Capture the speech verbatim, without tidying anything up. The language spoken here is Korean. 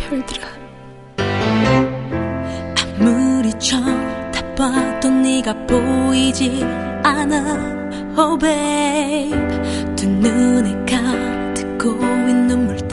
별들아. 아무리 쳐다봐도 네가 보이지 않아. Oh babe, 두 눈에 가득 고인 눈물